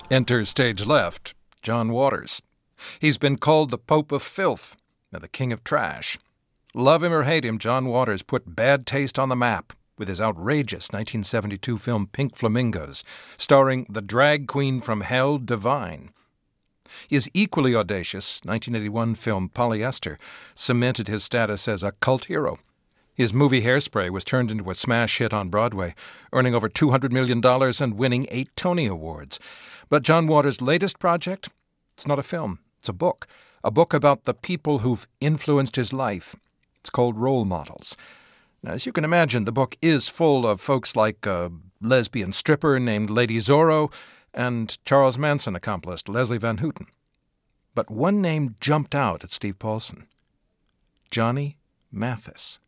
Enter stage left, John Waters. He's been called the Pope of Filth and the King of Trash. Love him or hate him, John Waters put bad taste on the map with his outrageous 1972 film Pink Flamingos, starring the drag queen from hell, Divine. His equally audacious 1981 film Polyester cemented his status as a cult hero. His movie Hairspray was turned into a smash hit on Broadway, earning over $200 million and winning 8 Tony Awards. But John Waters' latest project? It's not a film. It's a book about the people who've influenced his life. It's called Role Models. Now, as you can imagine, the book is full of folks like a lesbian stripper named Lady Zorro and Charles Manson accomplice Leslie Van Houten. But one name jumped out at Steve Paulson. Johnny Mathis.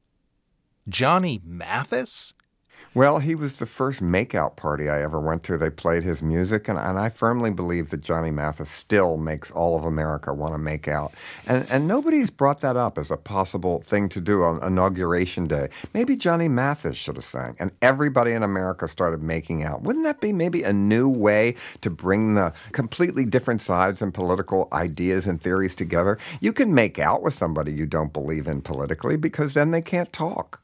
Johnny Mathis? Well, he was the first make-out party I ever went to. They played his music, and I firmly believe that Johnny Mathis still makes all of America want to make out. And nobody's brought that up as a possible thing to do on Inauguration Day. Maybe Johnny Mathis should have sang, and everybody in America started making out. Wouldn't that be maybe a new way to bring the completely different sides and political ideas and theories together? You can make out with somebody you don't believe in politically because then they can't talk.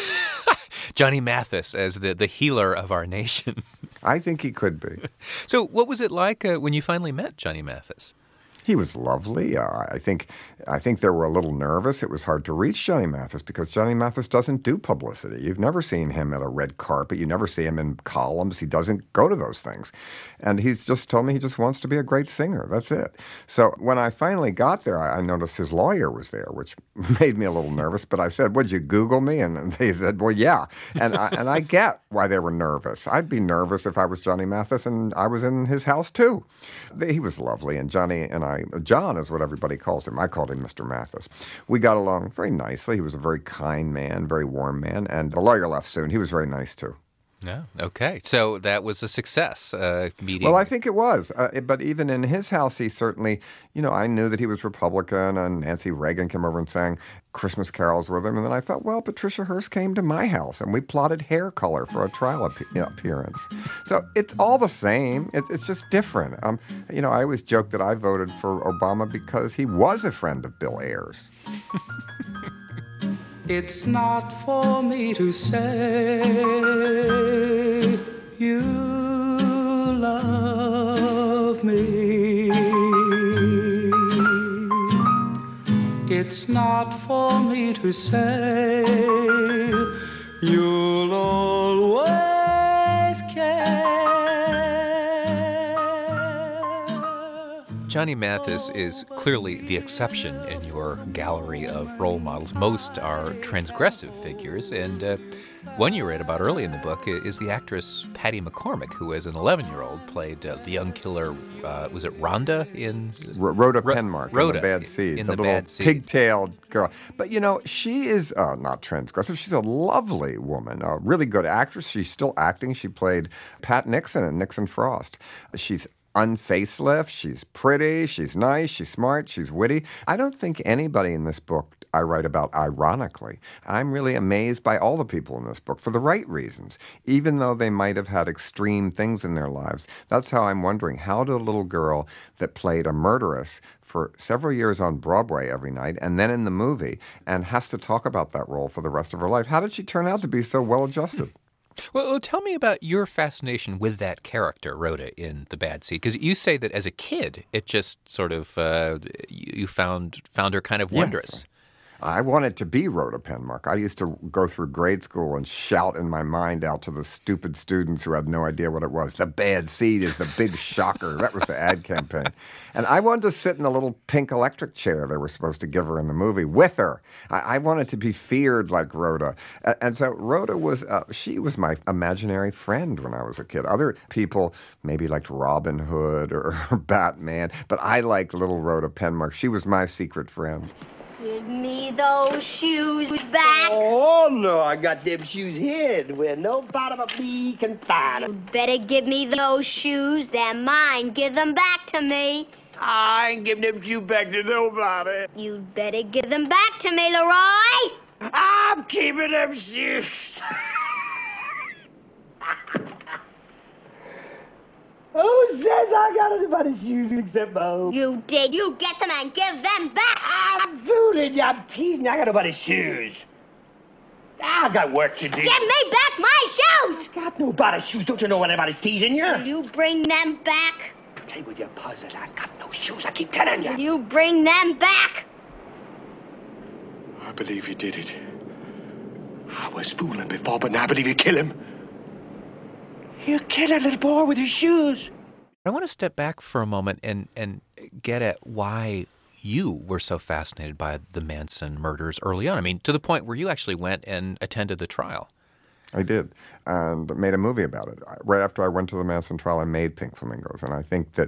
Johnny Mathis as the healer of our nation. I think he could be. So what was it like when you finally met Johnny Mathis? He was lovely. I think they were a little nervous. It was hard to reach Johnny Mathis because Johnny Mathis doesn't do publicity. You've never seen him at a red carpet. You never see him in columns. He doesn't go to those things. And he's just told me he just wants to be a great singer. That's it. So when I finally got there, I noticed his lawyer was there, which made me a little nervous. But I said, "Would you Google me?" And they said, "Well, yeah." And I get why they were nervous. I'd be nervous if I was Johnny Mathis and I was in his house too. He was lovely, and Johnny and I, John is what everybody calls him. I called him Mr. Mathis. We got along very nicely. He was a very kind man, very warm man, and the lawyer left soon. He was very nice too. Yeah. Okay. So that was a success meeting. Well, I think it was. But even in his house, he certainly, I knew that he was Republican, and Nancy Reagan came over and sang Christmas carols with him. And then I thought, well, Patricia Hearst came to my house, and we plotted hair color for a trial appearance. So it's all the same. It's just different. I always joke that I voted for Obama because he was a friend of Bill Ayers. It's not for me to say you love me. It's not for me to say you'll always care. Johnny Mathis is clearly the exception in your gallery of role models. Most are transgressive figures, and one you read about early in the book is the actress Patty McCormick, who as an 11-year-old played the young killer, was it Rhonda in... Rhoda Penmark Rhoda, in The Bad Seed. In the Bad little Seed. pigtailed girl. But, she is not transgressive. She's a lovely woman, a really good actress. She's still acting. She played Pat Nixon in Nixon Frost. She's unfacelift, she's pretty, she's nice, she's smart, she's witty. I don't think anybody in this book I write about ironically. I'm really amazed by all the people in this book for the right reasons, even though they might have had extreme things in their lives. That's how I'm wondering, how did a little girl that played a murderess for several years on Broadway every night and then in the movie and has to talk about that role for the rest of her life, how did she turn out to be so well-adjusted? Well, tell me about your fascination with that character, Rhoda, in The Bad Seed. Because you say that as a kid, it just sort of, you found her kind of wondrous. Yes. I wanted to be Rhoda Penmark. I used to go through grade school and shout in my mind out to the stupid students who had no idea what it was. The bad seed is the big shocker. That was the ad campaign. And I wanted to sit in the little pink electric chair they were supposed to give her in the movie with her. I wanted to be feared like Rhoda. And so Rhoda she was my imaginary friend when I was a kid. Other people maybe liked Robin Hood or Batman, but I liked little Rhoda Penmark. She was my secret friend. Give me those shoes back. Oh, no, I got them shoes hid where no bottom of me can find them. You better give me those shoes. They're mine. Give them back to me. I ain't giving them shoes back to nobody. You'd better give them back to me, Leroy. I'm keeping them shoes. Oh, Who says I got anybody's shoes except my own? You did. You get them and give them back. I'm fooling you. I'm teasing you. I got nobody's shoes. I got work to do. Give me back my shoes. I got nobody's shoes. Don't you know anybody's teasing you? Will you bring them back? Play with your puzzle. I got no shoes. I keep telling you. Will you bring them back? I believe you did it. I was fooling before, but now I believe you kill him. You kill a little boy with his shoes. I want to step back for a moment and get at why you were so fascinated by the Manson murders early on. I mean, to the point where you actually went and attended the trial. I did, and made a movie about it. Right after I went to the Manson trial, I made Pink Flamingos, and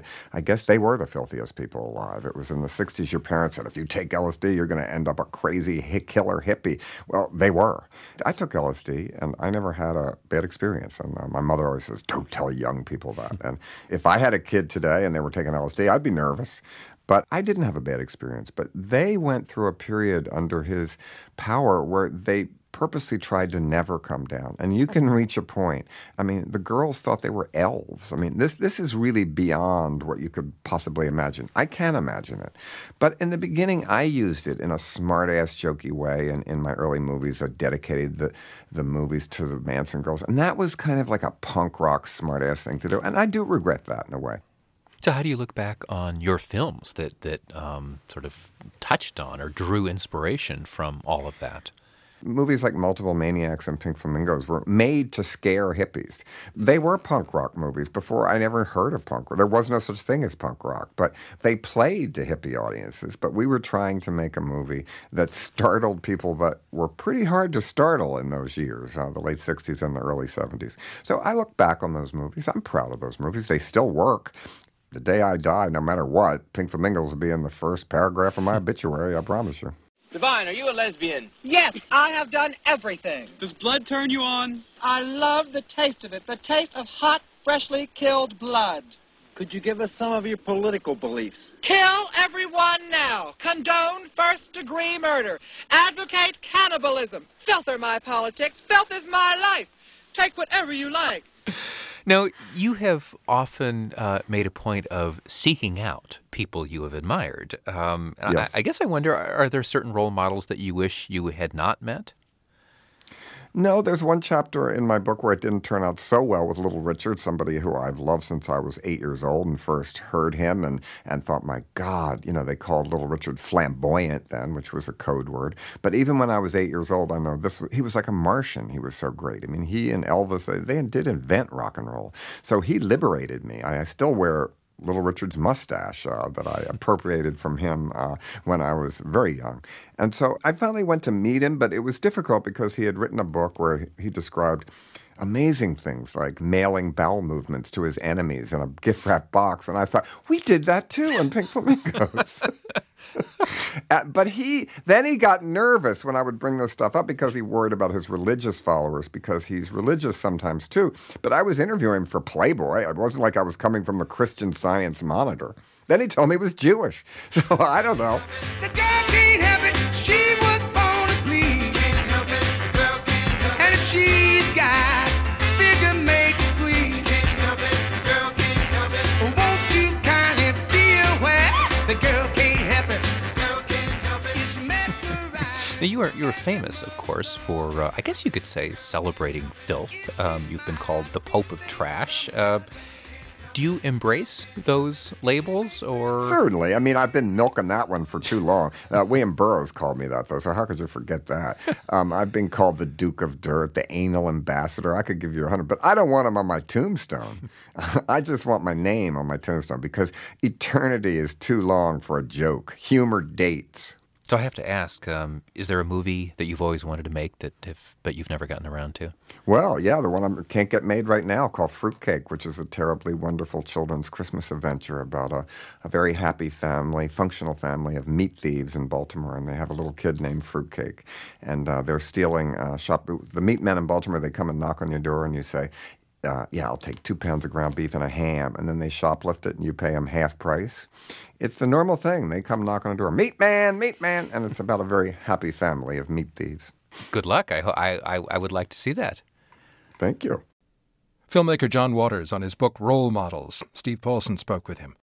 I guess they were the filthiest people alive. It was in the 60s. Your parents said, if you take LSD, you're going to end up a crazy killer hippie. Well, they were. I took LSD, and I never had a bad experience, and my mother always says, don't tell young people that. And if I had a kid today and they were taking LSD, I'd be nervous. But I didn't have a bad experience. But they went through a period under his power where they purposely tried to never come down. And you can reach a point. I mean, the girls thought they were elves. I mean, this is really beyond what you could possibly imagine. I can imagine it. But in the beginning, I used it in a smart-ass, jokey way. And in my early movies, I dedicated the movies to the Manson girls. And that was kind of like a punk rock smart-ass thing to do. And I do regret that in a way. So how do you look back on your films that sort of touched on or drew inspiration from all of that? Movies like Multiple Maniacs and Pink Flamingos were made to scare hippies. They were punk rock movies. Before, I never heard of punk rock. There was no such thing as punk rock. But they played to hippie audiences. But we were trying to make a movie that startled people that were pretty hard to startle in those years, the late 60s and the early 70s. So I look back on those movies. I'm proud of those movies. They still work. The day I die, no matter what, Pink Flamingos will be in the first paragraph of my obituary, I promise you. Divine, are you a lesbian? Yes, I have done everything. Does blood turn you on? I love the taste of it, the taste of hot, freshly killed blood. Could you give us some of your political beliefs? Kill everyone now. Condone first-degree murder. Advocate cannibalism. Filth are my politics. Filth is my life. Take whatever you like. Now, you have often made a point of seeking out people you have admired. Yes. I guess I wonder, are there certain role models that you wish you had not met? No, there's one chapter in my book where it didn't turn out so well with Little Richard, somebody who I've loved since I was 8 years old and first heard him and thought, my God, they called Little Richard flamboyant then, which was a code word. But even when I was 8 years old, I know he was like a Martian. He was so great. I mean, he and Elvis, they did invent rock and roll. So he liberated me. I still wear Little Richard's mustache that I appropriated from him when I was very young. And so I finally went to meet him, but it was difficult because he had written a book where he described amazing things like mailing bowel movements to his enemies in a gift-wrap box. And I thought, we did that too in Pink Flamingos. But then he got nervous when I would bring this stuff up because he worried about his religious followers, because he's religious sometimes too. But I was interviewing him for Playboy. It wasn't like I was coming from the Christian Science Monitor. Then he told me he was Jewish. So I don't know. The girl can't help it. She was born to please. Can't help it. The girl can't help it. And if she's got figure made to squeeze. Can't help it. The girl can't help it. Won't you kindly be aware? The girl can't help it. The girl can't help it. It's mesmerized. Now, you are famous, of course, for, I guess you could say, celebrating filth. You've been called the Pope of Trash. Do you embrace those labels, or? Certainly. I mean, I've been milking that one for too long. William Burroughs called me that, though, so how could you forget that? I've been called the Duke of Dirt, the Anal Ambassador. I could give you 100, but I don't want them on my tombstone. I just want my name on my tombstone because eternity is too long for a joke. Humor dates. So I have to ask, is there a movie that you've always wanted to make but you've never gotten around to? Well, yeah, the one I can't get made right now called Fruitcake, which is a terribly wonderful children's Christmas adventure about a very happy family, functional family of meat thieves in Baltimore, and they have a little kid named Fruitcake. And they're stealing the meat men in Baltimore. They come and knock on your door and you say, I'll take 2 pounds of ground beef and a ham. And then they shoplift it and you pay them half price. It's the normal thing. They come knock on the door, meat man. And it's about a very happy family of meat thieves. Good luck. I would like to see that. Thank you. Filmmaker John Waters on his book Role Models. Steve Paulson spoke with him.